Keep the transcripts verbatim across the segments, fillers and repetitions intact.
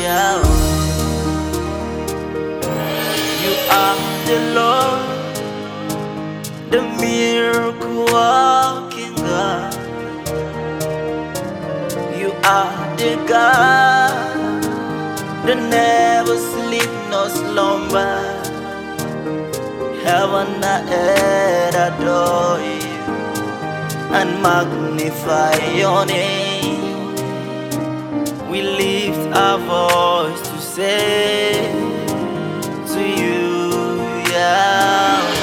Yahweh. You are the Lord, the miracle working God. You are the God that never sleep nor slumber. Heaven and earth adore you and magnify your name. We lift our voice to say to you, Yahweh.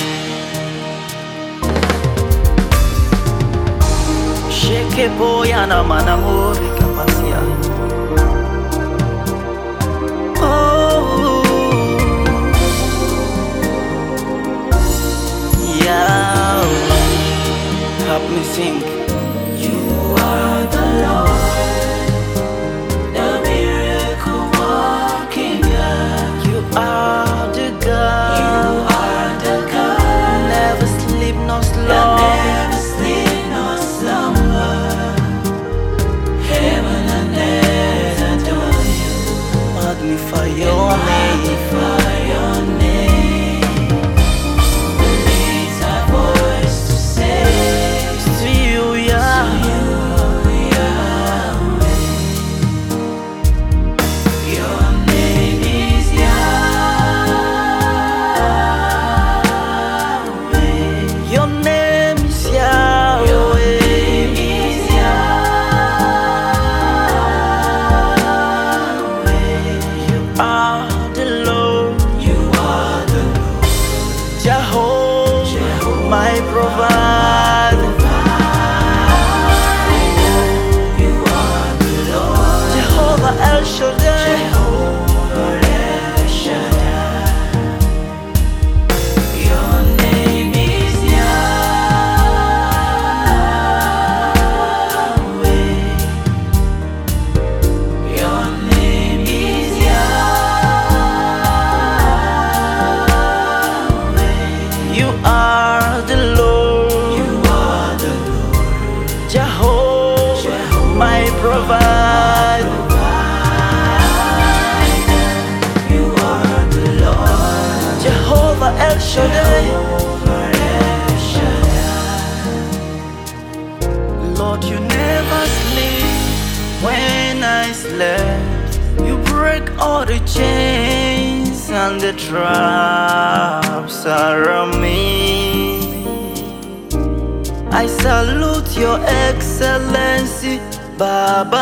Sheke boyana manamori kapasia. Oh, Yahweh, help me sing. You are the Lord, the miracle working God. You are the God. You are the God, Never sleep nor that slumber. never sleep nor slumber. Heaven and earth adore you. Magnify your name. Magnify your name. We lift our voice to say To you, Yahweh. Your name is Yahweh. Your name is Your Yahweh. name is Yahweh. You are the Lord, You are the Lord, Jehovah, Jehovah, my provider. you are the Lord, Jehovah El Shaddai. Jehovah El Shaddai. Your name is Yahweh. Your name is Yahweh. You are the Lord, You are the Lord, Jehovah, Jehovah, my provider. you are the Lord, Jehovah El Shaddai. Jehovah El Shaddai. Lord, you never sleep. When I slept, you break all the chains and the traps around me. I salute your excellency, Baba.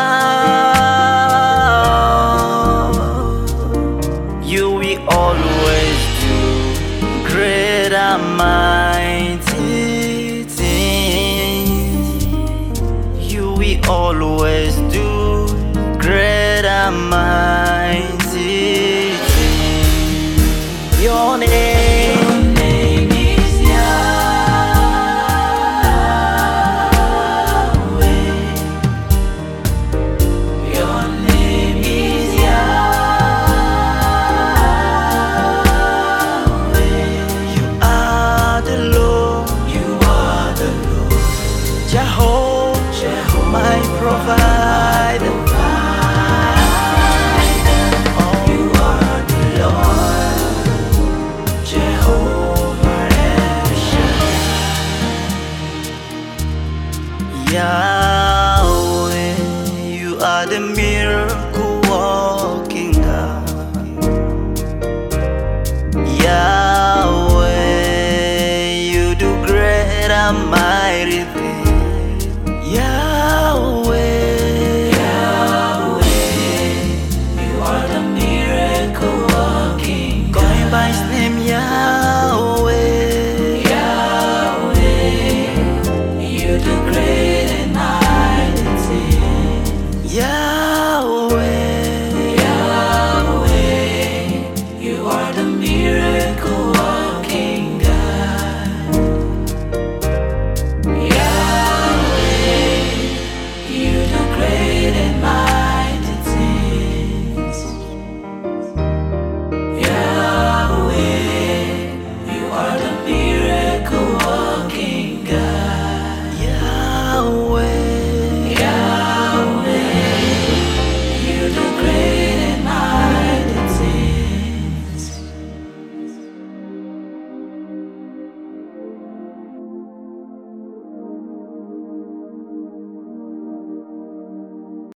You will always do great and mighty things. You will always do great and mighty.